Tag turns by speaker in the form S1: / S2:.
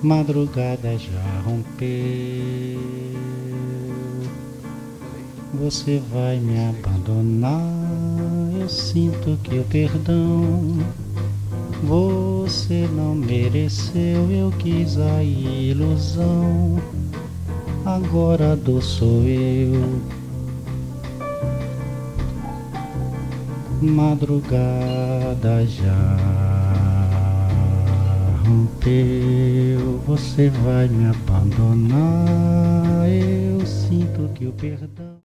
S1: Madrugada já rompeu, você vai me abandonar. Eu sinto que o perdão você não mereceu. Eu quis a ilusão, agora a dor sou eu. Madrugada já rompeu, você vai me abandonar. Eu sinto que o perdão